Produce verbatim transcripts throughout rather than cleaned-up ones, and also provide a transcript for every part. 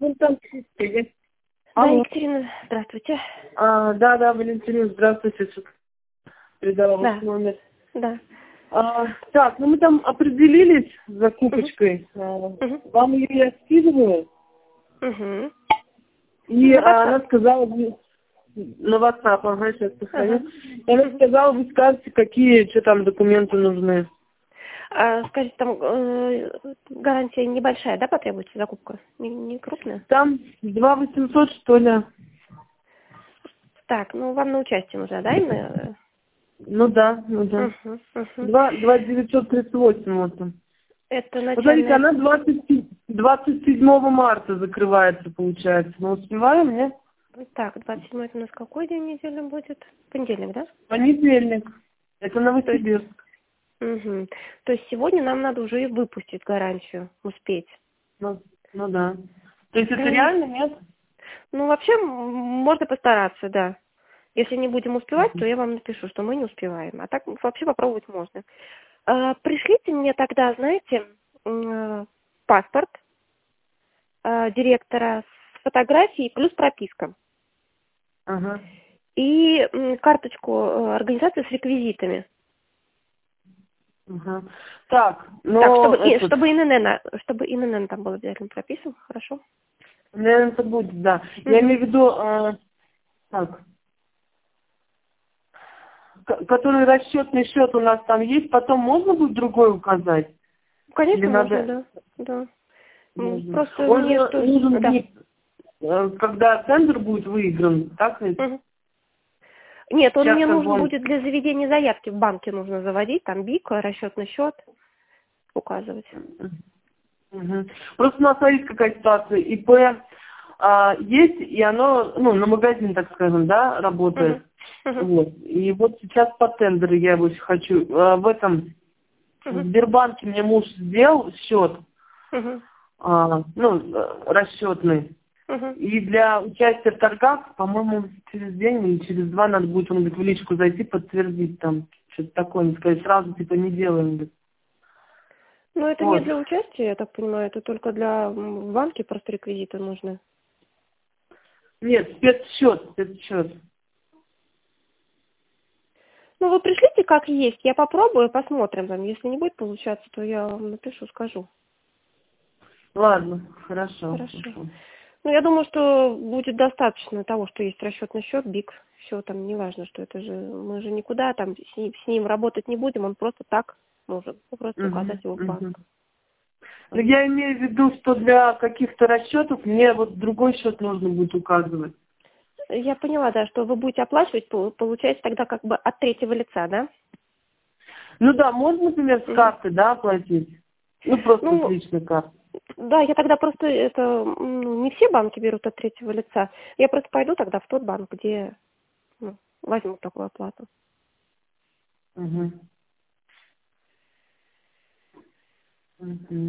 вон там сидит. Да, Алло. Екатерина, здравствуйте. А, да, да, Валентина, здравствуйте. Передала ваш Да, номер. да. А, так, ну мы там определились с Угу. закупочкой. А, Угу. вам ее я скидываю. Угу. И На а, WhatsApp. она сказала, вы- на WhatsApp, ага, сейчас сохраню. Ага. И она Мгм. сказала, вы скажете, какие, что там документы нужны. А, скажите, там э, гарантия небольшая, да, потребуется закупка? Не, не крупная? Там два восемьсот, что ли. Так, ну вам на участие нужно, да, именно? Ну да, ну да. Угу. Угу. Два, два девятьсот тридцать восемь вот там. Это Посмотрите, начальная... она двадцать, двадцать седьмого марта закрывается, получается. Мы успеваем, нет? Так, двадцать седьмой у нас какой день недели будет? Понедельник, да? Понедельник. Это То есть... Новосибирск. Угу. То есть сегодня нам надо уже и выпустить гарантию, успеть. Ну, ну да. То есть это М, реально, нет? Ну, вообще, м, можно постараться, да. Если не будем успевать, то Мгм. я вам напишу, что мы не успеваем. А так вообще попробовать можно. А, пришлите мне тогда, знаете, м, паспорт а, директора с фотографией плюс прописка. Ага. И м, карточку э, организации с реквизитами. Ага. Так, Так, чтобы, но и, этот, чтобы ИНН, на- чтобы ИНН там был обязательно прописан, хорошо? наверное, это будет, да. Я Угу. имею в виду, э, так, ко- который расчетный счет у нас там есть, потом можно будет другой указать? Или Конечно, можно, надо? да. Да. М, Можно. Просто Он мне же что... нужен Да. будет, э, когда тендер будет выигран, так ведь? Мгм. Нет, он Сейчас мне как бы нужен он... будет для заведения заявки в банке нужно заводить, там БИК, расчетный счет указывать. Мгм. Просто у нас, смотрите, какая ситуация. ИП а, есть, и оно, ну, на магазин, так скажем, да, Мгм. работает. Мгм. Вот. И вот сейчас по тендеру я его очень хочу. А, в этом, в Мгм. Сбербанке мне муж сделал счет, Мгм. а, ну, э, расчетный. Мгм. И для участия в торгах, по-моему, через день или через два надо будет, он говорит, в личку зайти, подтвердить там, что-то такое, не сказать, сразу типа не делаем. Говорит. Ну, это не Вот. для участия, я так понимаю, это только для м, в банке просто реквизиты нужны. Нет, спецсчет, спецсчет. Ну, вы пришлите как есть, я попробую, посмотрим там. Если не будет получаться, то я вам напишу, скажу. Ладно, хорошо, Хорошо. хорошо. Ну, я думаю, что будет достаточно того, что есть расчетный счет, БИК. Все там, неважно, что это же, мы же никуда там с ним, с ним работать не будем, он просто так нужен. Ну, просто Угу, указать его в банк. угу. Но я имею в виду, что для каких-то расчетов мне вот другой счет нужно будет указывать. Я поняла, да, что вы будете оплачивать, пол- получается тогда как бы от третьего лица, да? Ну да, можно, например, с Мгм. карты, да, оплатить? Ну, просто с Ну, личной карты. да, я тогда просто, это, ну, не все банки берут от третьего лица. Я просто пойду тогда в тот банк, где, ну, возьму такую оплату. Угу. Угу.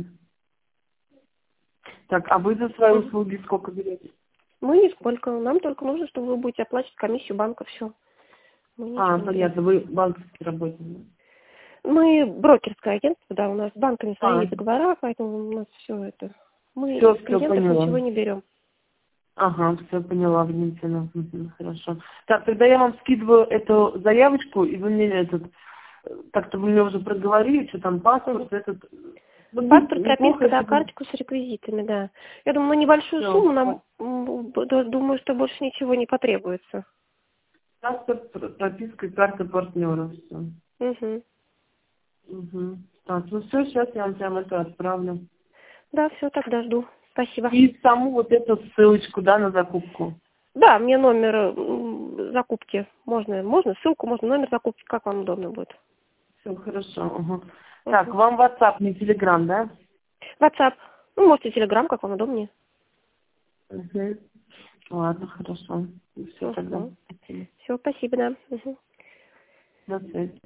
Так, а вы за свои Мгм. услуги сколько берете? Мы нисколько, нам только нужно, что вы будете оплачивать комиссию банка, все. Мы А, ничего не берем. понятно, вы банковский работник. Мы брокерское агентство, да, у нас с банками свои А, договора, поэтому у нас все это. Мы все, с все клиентов поняла. ничего не берем. Ага, все поняла, Валентина. Мгм, хорошо. Так, тогда я вам скидываю эту заявочку, и вы мне этот, э, так-то вы мне уже проговорили, что там Мгм. паспорт, этот. Ну, будет Паспорт, неплохо, прописка, да, если бы карточку с реквизитами, да. Я думаю, на небольшую все. сумму нам, м, б- д- думаю, что больше ничего не потребуется. Паспорт, пр- прописка и карта партнера, все. Угу. Угу. Так, ну все, сейчас я вам прям это отправлю. Да, все, тогда жду. Спасибо. И саму вот эту ссылочку, да, на закупку. Да, мне номер м, закупки. Можно, можно ссылку, можно номер закупки, как вам удобно будет. Все, хорошо. Угу. Так, Угу. вам WhatsApp, не Telegram, да? WhatsApp. Ну, можете Telegram, как вам удобнее. Угу. Ладно, хорошо. Все тогда. Угу. Все, спасибо, да. Угу. До связи.